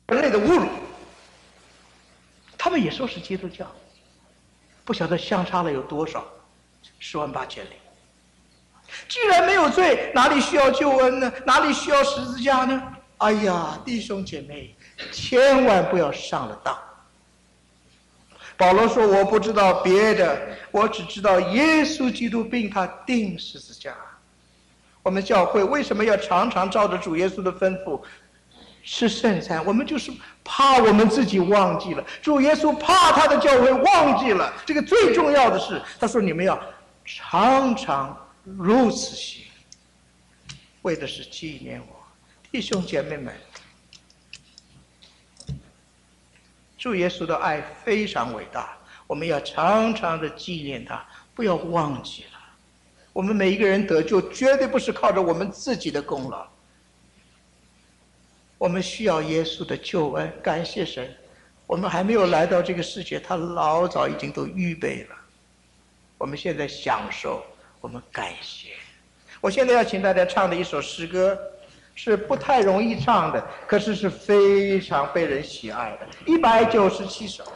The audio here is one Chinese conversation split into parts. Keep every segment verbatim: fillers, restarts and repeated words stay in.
人类的侮辱。他们也说是基督教，不晓得相差了有多少，十万八千里。既然没有罪，哪里需要救恩呢？哪里需要十字架呢？哎呀，弟兄姐妹，千万不要上了当。保罗说：“我不知道别的，我只知道耶稣基督并他钉十字架。”我们教会为什么要常常照着主耶稣的吩咐吃圣餐？我们就是怕我们自己忘记了，主耶稣怕他的教会忘记了。这个最重要的是，他说你们要常常如此行，为的是纪念我。弟兄姐妹们，主耶稣的爱非常伟大，我们要常常的纪念他，不要忘记了。我们每一个人得救，绝对不是靠着我们自己的功劳，我们需要耶稣的救恩。感谢神，我们还没有来到这个世界，他老早已经都预备了。我们现在享受，我们感谢。我现在要请大家唱的一首诗歌，是不太容易唱的，可是是非常被人喜爱的，一百九十七首。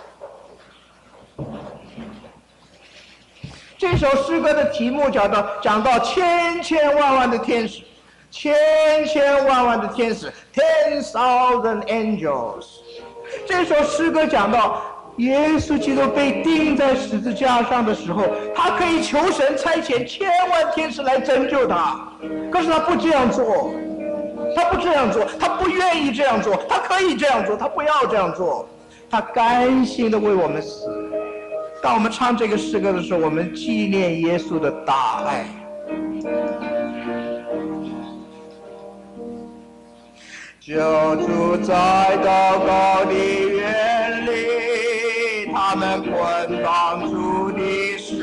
这首诗歌的题目讲到讲到千千万万的天使，千千万万的天使 ，ten thousand angels。这首诗歌讲到耶稣基督被钉在十字架上的时候，他可以求神差遣千万天使来拯救他，可是他不这样做，他不这样做，他不愿意这样做，他可以这样做，他不要这样做，他甘心的为我们死。当我们唱这个诗歌的时候，我们纪念耶稣的大爱。救主在祷告的园里，他们捆绑主的手，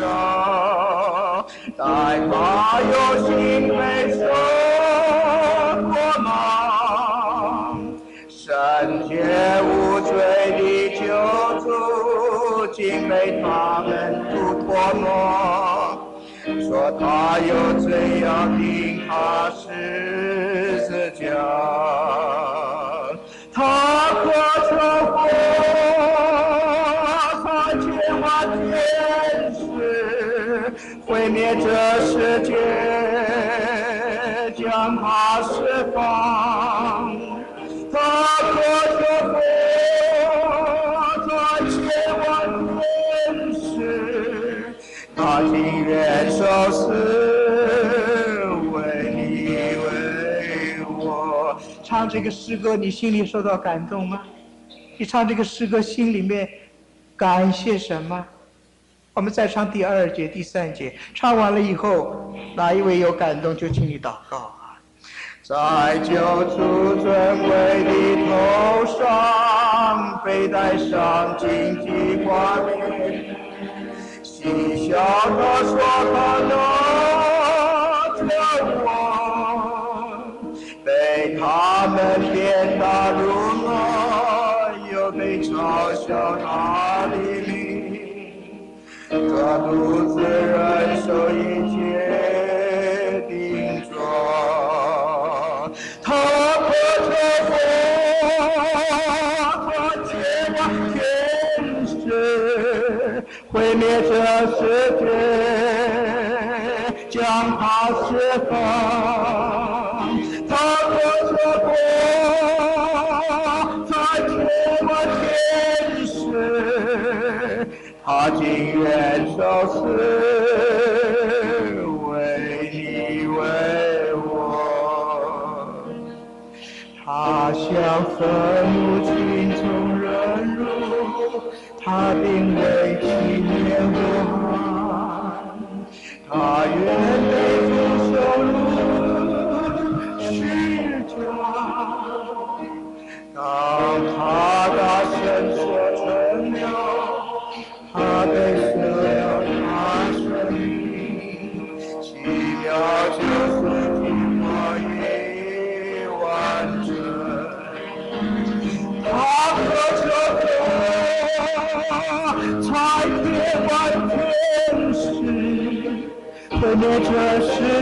待他有心被受过吗？圣洁无罪的救主，竟被他们吐唾沫，说他有罪要钉他十字架。他可称呼他千万天使，毁灭这世界，将他释放。他可称呼他千万天使，他情愿受死，为你为我。唱这个诗歌，你心里受到感动吗？你唱这个诗歌，心里面感谢神吗？我们再唱第二节、第三节，唱完了以后，哪一位有感动就请你祷告啊！在救主尊贵的头上，被戴上荆棘冠冕，嬉笑地说他拿着我，被他们鞭打辱骂，又被嘲笑他的名，这独自忍受一切顶撞。他可称呼他千万天使，毁灭这世界，将他释放。他可称呼他千万天使，他情愿受死，为你为我。他向愤怒群众忍辱，他并未纪念我，他愿背负羞辱十架。当他大声说成了，他被舍了他生命，奇妙救赎计划已完成。他可称呼才天万天使，毁灭这世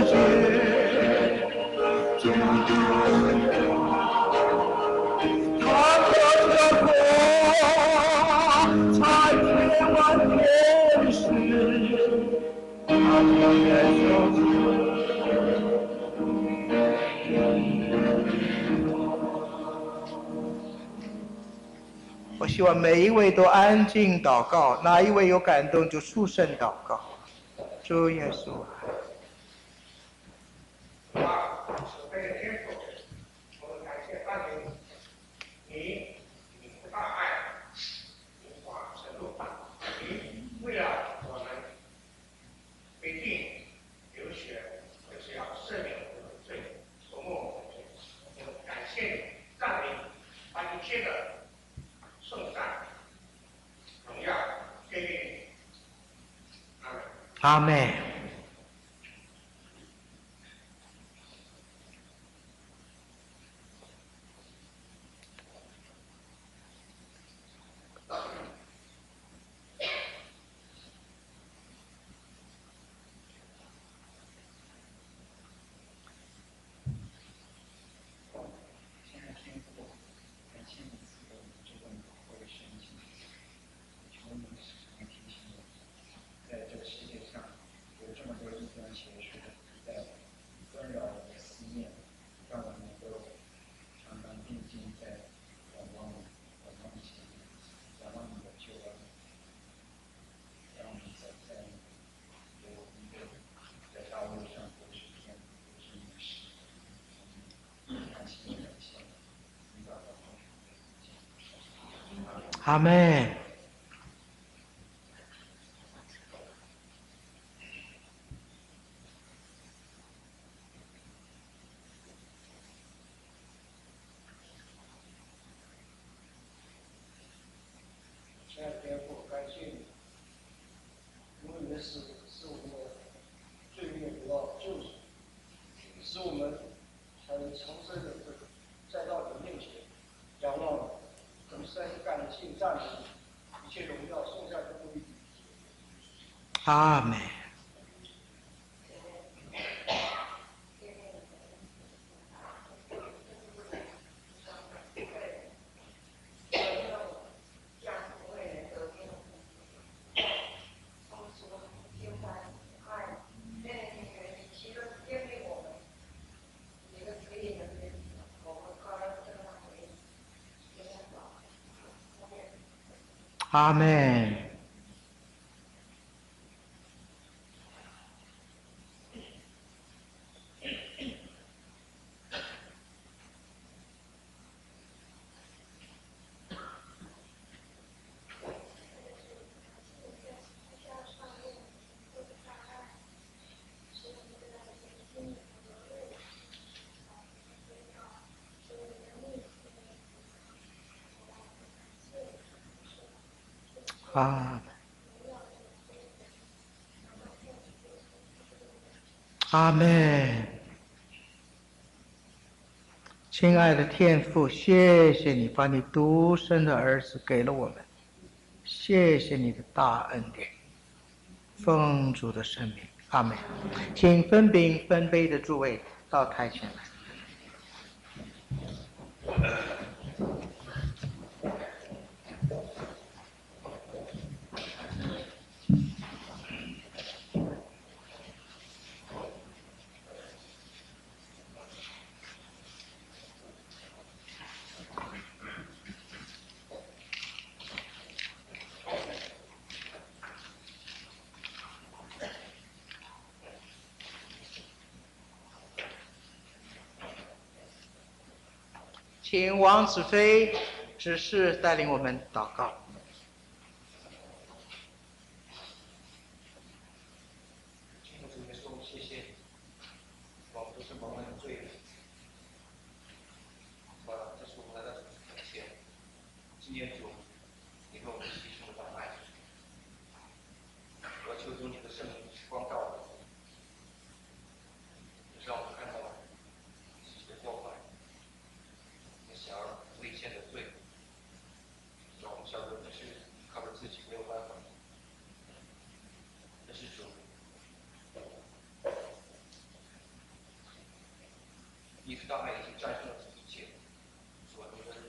界，将他可我希望每一位都安静祷告，哪一位有感动就出声祷告。主耶稣啊！ 啊，慈悲的天父，我们感谢赞美你，你你的大爱，你广深路，你为了我们被定流血，就是要赦免我们的罪，涂抹我们的罪。我们感谢你，赞美你，把一切的颂赞、荣耀归给你。阿门。 阿门。阿门。 亲爱的天父，感谢你，因为你的死使我们的罪孽得到救赎，使我们才能重生的再到你的面前，仰望你，从深感谢赞美你，一切荣耀颂赞都归于你。 阿门。阿门。阿门。阿门。亲爱的天父，谢谢你把你独生的儿子给了我们，谢谢你的大恩典，丰足的生命。阿门。请分饼分杯的诸位到台前来。请王子飞指示带领我们祷告。 主耶稣，谢谢你，我们都是蒙恩的罪人。啊，这是我们来到主面前，纪念主，你为我们牺牲的大爱。我求主你的圣灵光照我们，让我们看到自己的过犯，那小而危险的罪，让我们晓得这是靠着自己没有办法。这是主。你是大爱已经战胜了这一切，所能的，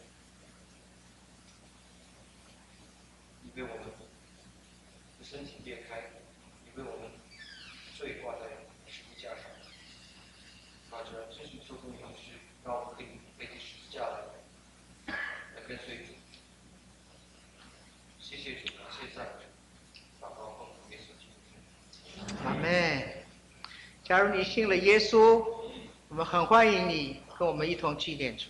你为我们的身体裂开，你为我们罪挂在十字架上，把这真实受众勇士，让我们可以背起十字架来，来跟随主。 假如你信了耶稣，我们很欢迎你跟我们一同纪念主。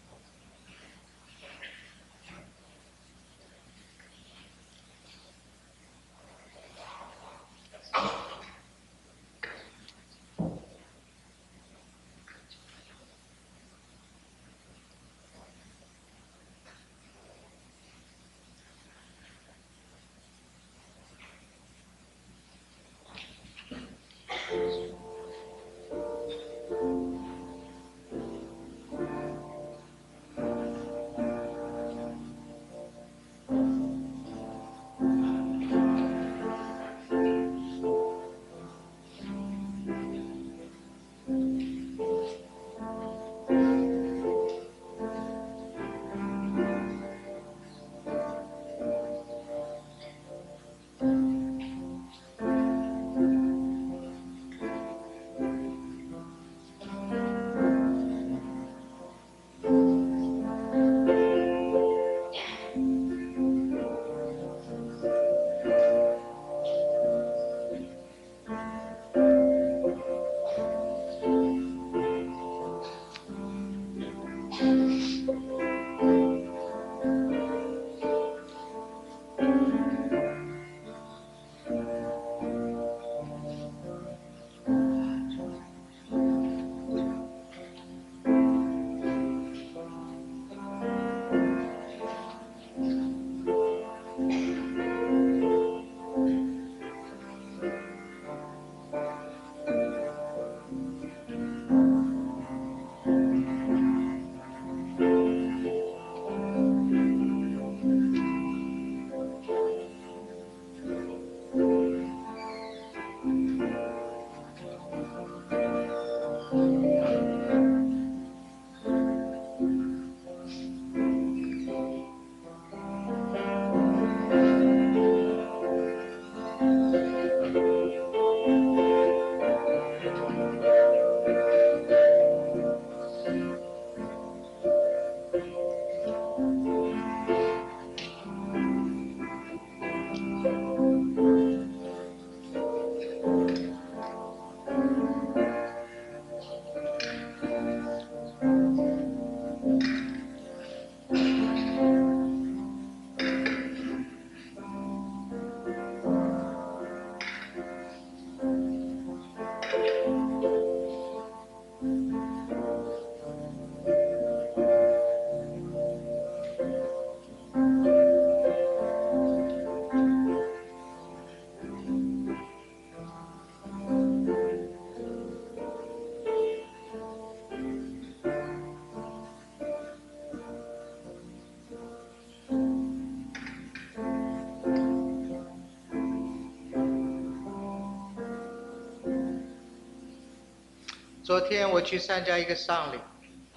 昨天我去参加一个丧礼，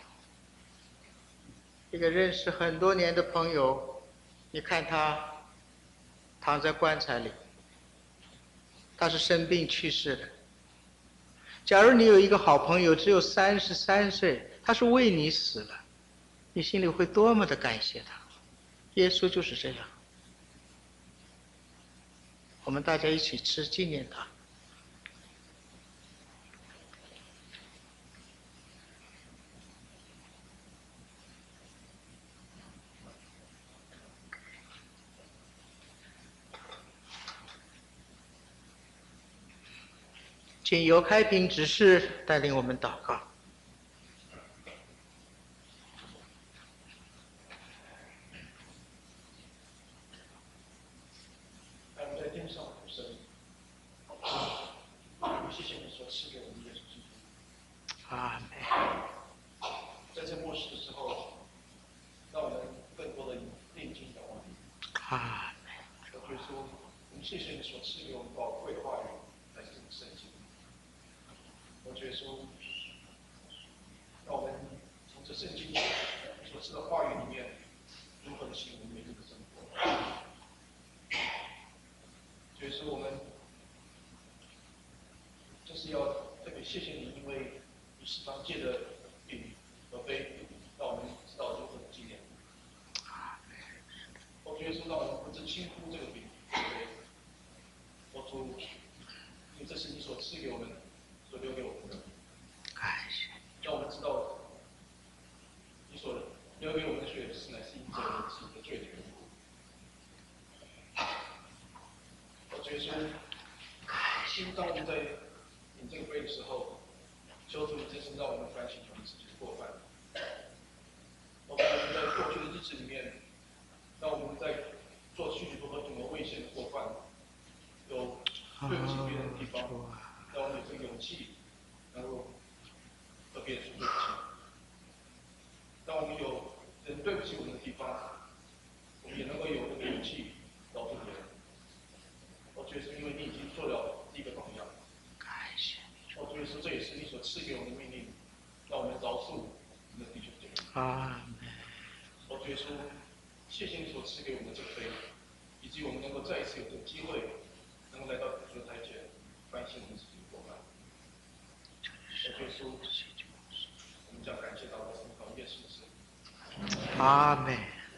一个认识很多年的朋友，你看他躺在棺材里，他是生病去世的。假如你有一个好朋友，只有三十三岁，他是为你死了，你心里会多么的感谢他。耶稣就是这样，我们大家一起吃纪念他。请由开平执事带领我们祷告。 我们在天上的神，谢谢你所赐给我们耶稣基督。 阿门。 在这末世的时候，让我们更多的念经祷告。 阿门。 耶稣，我们谢谢你所赐给我们宝贵的话语，来自圣经。我觉得说，让我们从这圣经所赐的话语里面，如何的行我们每日的生活。所以说，我们就是要特别谢谢你，因为你时常借着饼和杯，让我们知道如何的纪念。我觉得说，让我们不知轻忽这个饼和杯。我主，因为这是你所赐给我们、所留给留给我们的血是乃是因着我们自己的罪的缘故。我觉得，当我们在领这个杯的时候，求主你真是让我们反省我们自己的过犯。我们在过去的日子里面，让我们在做许许多多种的危险的过犯，有对不起别人的地方，让我们有这个勇气，能够和别人说对不起。当我们有人对不起我们的地方，我们也能够有这个勇气饶恕别人。我觉得是因为你已经做了第一个榜样。我觉得说这也是你所赐给我们的命令，让我们饶恕我们的弟兄姐妹。 阿我觉得说，谢谢你所赐给我们的这个杯，以及我们能够再一次有这个机会，能够来到主的台前，反省我们自己的过犯。我觉得说，我们将感谢到我们靠耶稣的神。 阿门。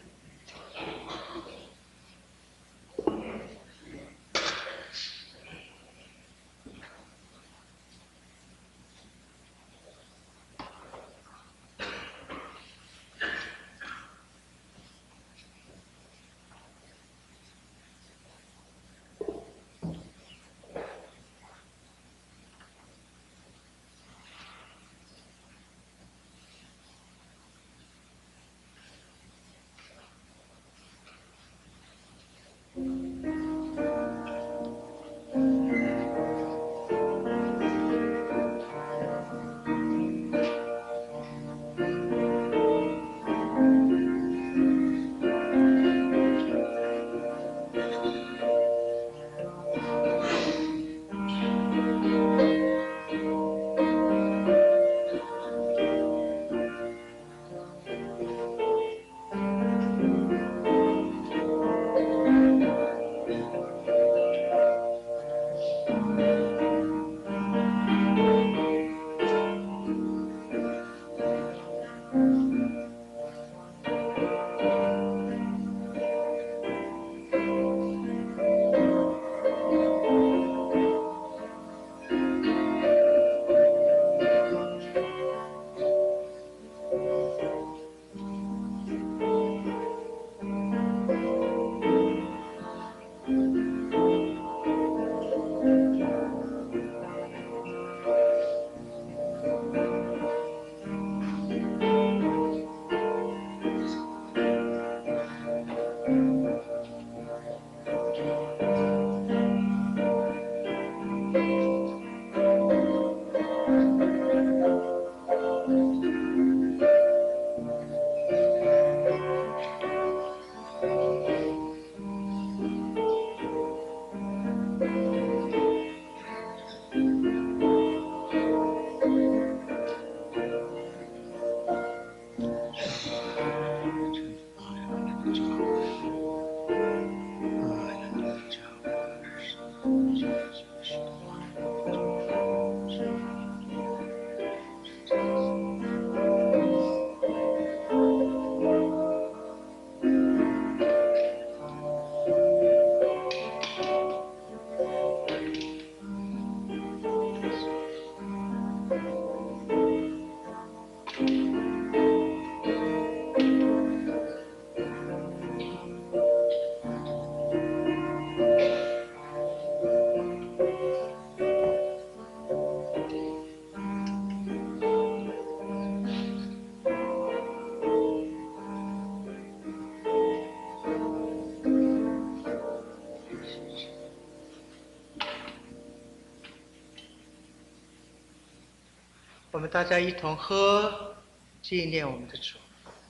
我们大家一同喝，纪念我们的主。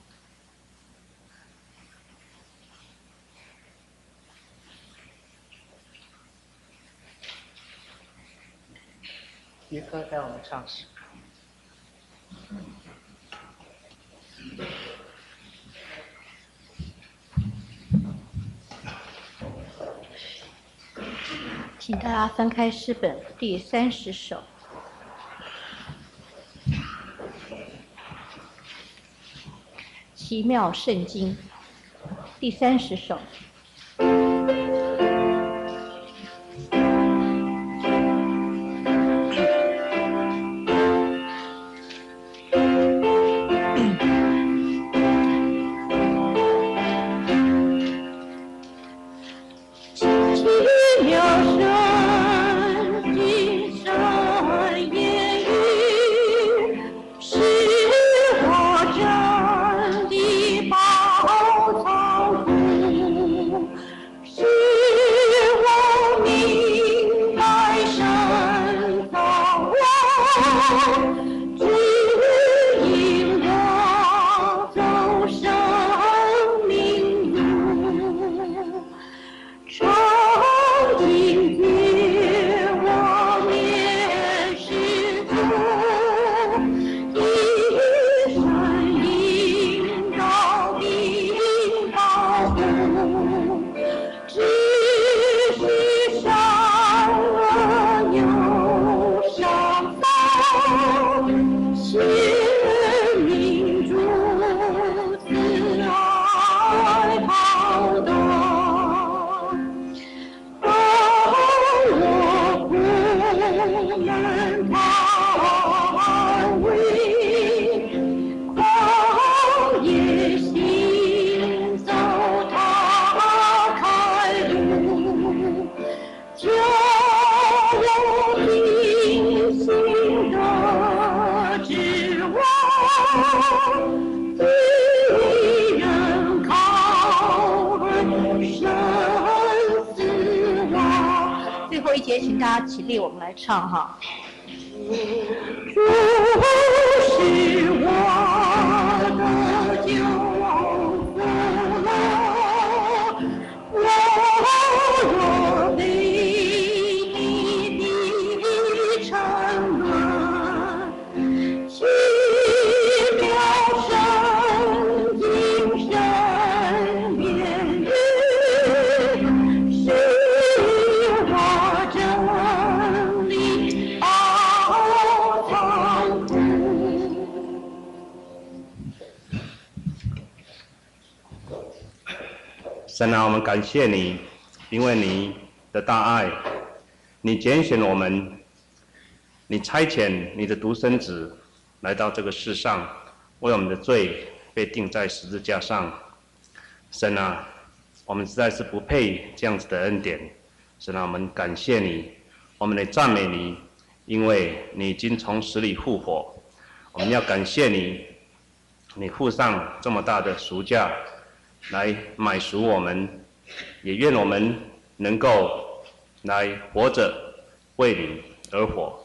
于哥带我们唱诗。 请大家翻开诗本第三十首。奇妙圣经第三十首。 后一节，请大家起立，我们来唱哈。主是我的救赎了，我若被你的沉沦，奇妙神经神面日，是我真理奥藏库。 神啊，我们感谢你，因为你的大爱，你拣选我们，你差遣你的独生子来到这个世上，为我们的罪被钉在十字架上。神啊，我们实在是不配这样子的恩典。神啊，我们感谢你，我们来赞美你，因为你已经从死里复活。我们要感谢你，你付上这么大的赎价来买赎我们，也愿我们能够来活着为你而活。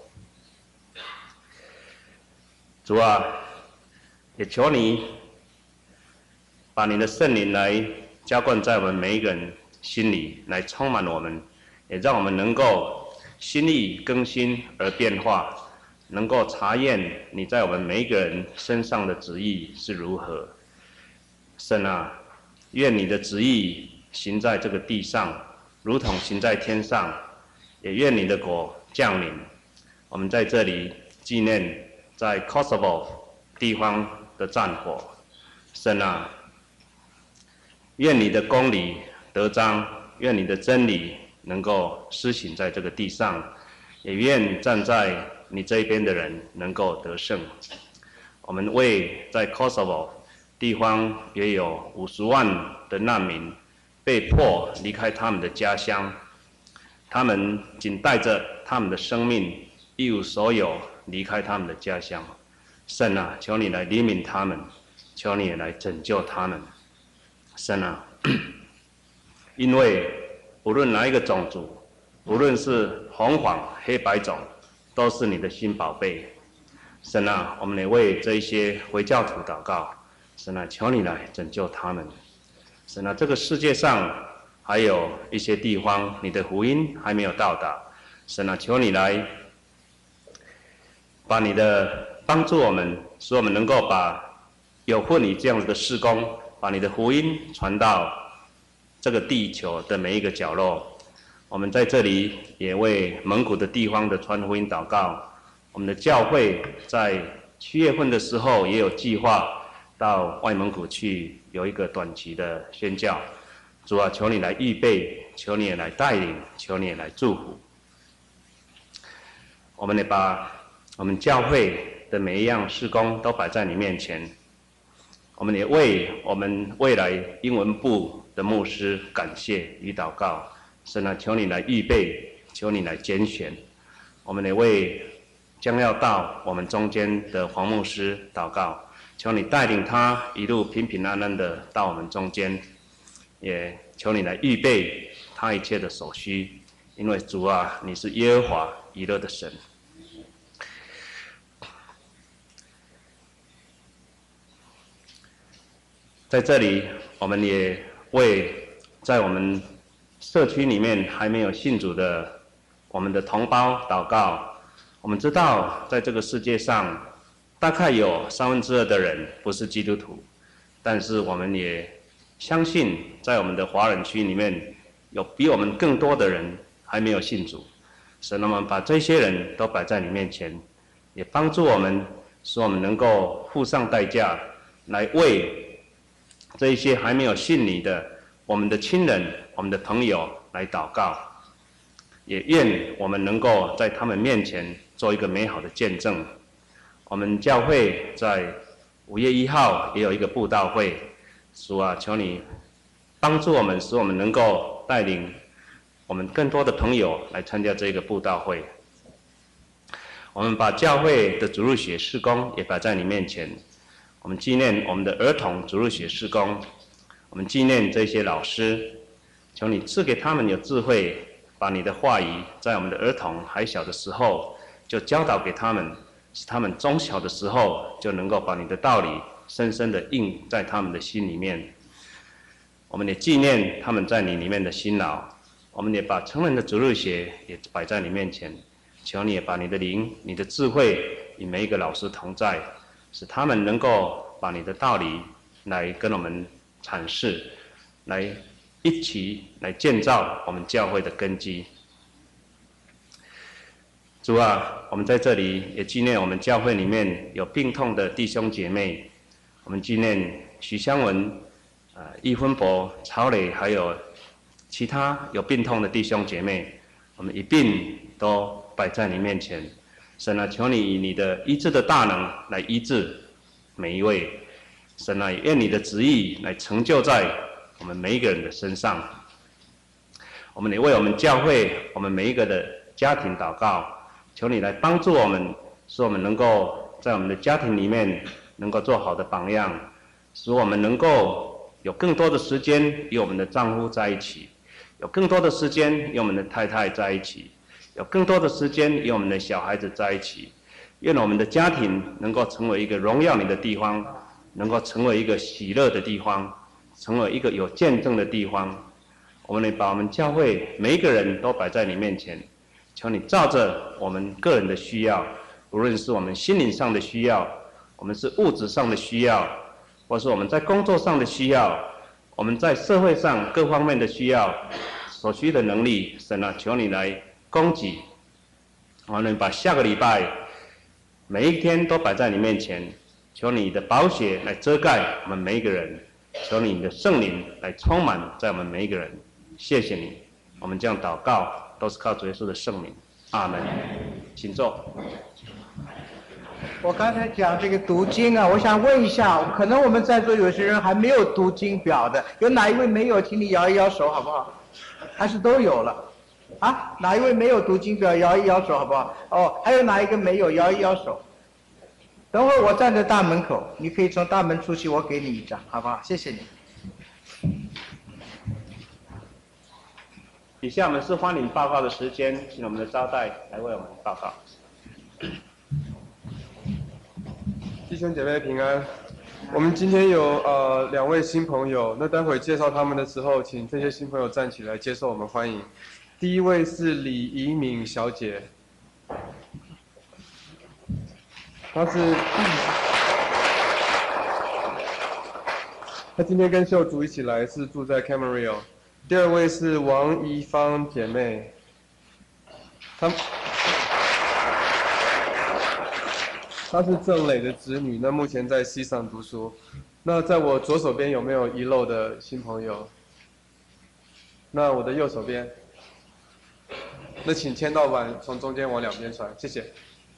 主啊，也求你把你的圣灵来浇灌在我们每一个人心里，来充满我们，也让我们能够心意更新而变化，能够查验你在我们每一个人身上的旨意是如何。神啊，愿你的旨意行在这个地上，如同行在天上，也愿你的国降临。我们在这里纪念在 Kosovo 地方的战火。神啊，愿你的公理得彰，愿你的真理能够施行在这个地上，也愿站在你这边的人能够得胜。我们为在 Kosovo 地方也有五十万的难民被迫离开他们的家乡，他们仅带着他们的生命一无所有离开他们的家乡。神啊，求你来怜悯他们，求你也来拯救他们。神啊，因为无论哪一个种族，无论是红黄黑白种，都是你的新宝贝。神啊，我们也为这一些回教徒祷告。神啊，求你来拯救他们。神啊，这个世界上还有一些地方，你的福音还没有到达。神啊，求你来把你的帮助我们，使我们能够把有份你这样子的事工，把你的福音传到这个地球的每一个角落。我们在这里也为蒙古的地方的传福音祷告。我们的教会在七月份的时候也有计划到外蒙古去有一个短期的宣教。主啊，求你来预备，求你也来带领，求你也来祝福。我们也把我们教会的每一样事工都摆在你面前。我们也为我们未来英文部的牧师感谢与祷告。神啊，求你来预备，求你来拣选。我们也为将要到我们中间的黄牧师祷告，求你带领他一路平平安安的到我们中间，也求你来预备他一切的所需，因为主啊，你是耶和华以勒的神。在这里，我们也为在我们社区里面还没有信主的我们的同胞祷告。我们知道，在这个世界上，大概有三分之二的人不是基督徒，但是我们也相信，在我们的华人区里面，有比我们更多的人还没有信主。神，我们把这些人都摆在你面前，也帮助我们，使我们能够付上代价，来为这一些还没有信你的我们的亲人、我们的朋友来祷告。也愿我们能够在他们面前做一个美好的见证。我们教会在五月一号也有一个布道会，主啊，求你帮助我们，使我们能够带领我们更多的朋友来参加这个布道会。我们把教会的主日学事工也摆在你面前，我们纪念我们的儿童主日学事工，我们纪念这些老师，求你赐给他们有智慧， 把你的话语在我们的儿童还小的时候就教导给他们，使他们中小的时候就能够把你的道理深深的印在他们的心里面。我们也纪念他们在你里面的辛劳，我们也把成人的主日学也摆在你面前，求你也把你的灵、你的智慧与每一个老师同在，使他们能够把你的道理来跟我们阐释，来一起来建造我们教会的根基。主啊，我们在这里也纪念我们教会里面有病痛的弟兄姐妹，我们纪念徐香文、呃易芬伯、曹磊，还有其他有病痛的弟兄姐妹，我们一并都摆在你面前。神啊，求你以你的医治的大能来医治每一位。神啊，也愿你的旨意来成就在我们每一个人的身上。我们也为我们教会、我们每一个的家庭祷告，求你来帮助我们，使我们能够在我们的家庭里面能够做好的榜样，使我们能够有更多的时间与我们的丈夫在一起，有更多的时间与我们的太太在一起，有更多的时间与我们的小孩子在一起。愿我们的家庭能够成为一个荣耀你的地方，能够成为一个喜乐的地方，成为一个有见证的地方。我们也把我们教会每一个人都摆在你面前，求你照着我们个人的需要，无论是我们心灵上的需要，我们是物质上的需要，或是我们在工作上的需要，我们在社会上各方面的需要所需的能力，神啊，求你来供给。我们把下个礼拜每一天都摆在你面前，求你的宝血来遮盖我们每一个人，求你的圣灵来充满在我们每一个人。谢谢你，我们这样祷告都是靠主耶稣的圣名，阿门。请坐。 我刚才讲这个读经啊，我想问一下，可能我们在座有些人还没有读经表的，有哪一位没有？请你摇一摇手好不好？还是都有了？啊，哪一位没有读经表？摇一摇手好不好？哦，还有哪一个没有？摇一摇手。等会儿我站在大门口，你可以从大门出去，我给你一张，好不好？谢谢你。 以下我们是欢迎报告的时间，请我们的招待来为我们报告。 弟兄姐妹平安。我们今天有呃两位新朋友，那待会介绍他们的时候，请这些新朋友站起来接受我们欢迎。第一位是李怡敏小姐，她是她今天跟秀竹一起来，是住在 Camarillo。第二位是王怡芳姐妹，她她是郑磊的侄女，那目前在西上读书。那在我左手边有没有遗漏的新朋友？那我的右手边，那请签到板从中间往两边传，谢谢。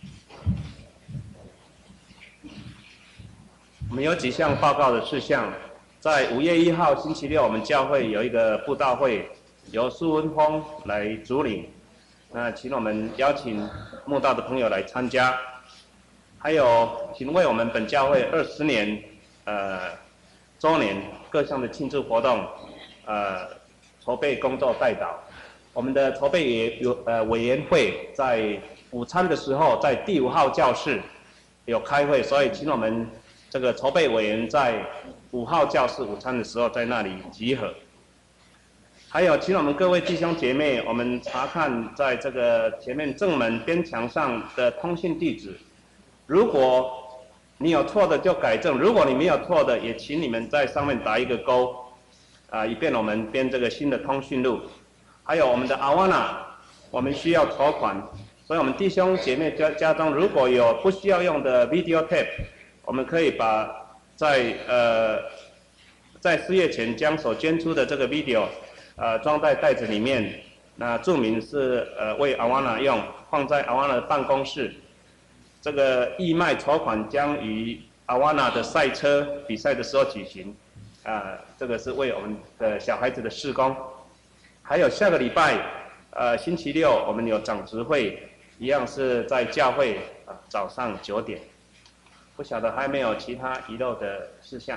我们有几项报告的事项。在五月一号星期六，我们教会有一个布道会，由苏文峰来主领。那请我们邀请慕道的朋友来参加。还有，请为我们本教会二十年呃周年各项的庆祝活动呃筹备工作代祷。我们的筹备委有呃委员会在午餐的时候在第五号教室有开会，所以请我们这个筹备委员在五号教室午餐的时候在那里集合。还有，请我们各位弟兄姐妹，我们查看在这个前面正门边墙上的通讯地址。如果你有错的就改正，如果你没有错的，也请你们在上面打一个勾，啊、呃，以便我们编这个新的通讯录。还有我们的 Awana， 我们需要筹款，所以我们弟兄姐妹家家中如果有不需要用的 video tape， 我们可以把在呃在四月前将所捐出的这个 video， 呃装在袋子里面，那注明是呃为 Awana 用，放在 Awana 的办公室。这个义卖筹款将于 Awana 的赛车比赛的时候举行，啊、呃，这个是为我们的小孩子的事工。还有下个礼拜，呃，星期六我们有长执会，一样是在教会啊、呃、早上九点。不晓得还没有其他遗漏的事项。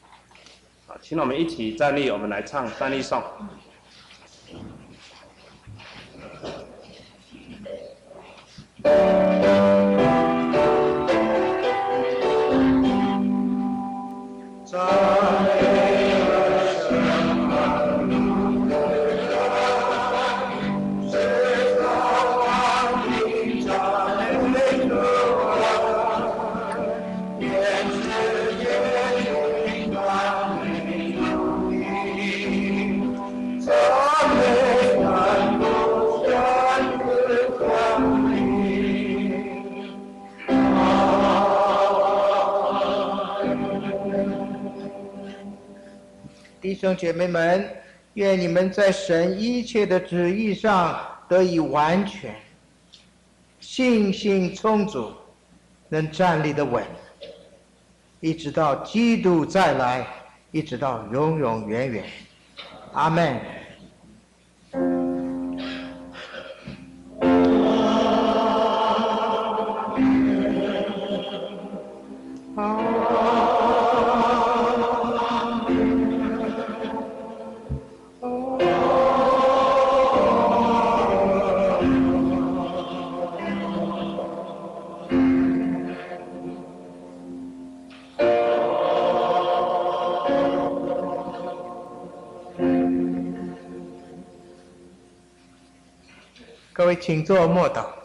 好，请我们一起站立，我们来唱三一颂。 弟兄姐妹们，愿你们在神一切的旨意上得以完全，信心充足，能站立得稳，一直到基督再来，一直到永永远远。阿们。各位请坐默祷。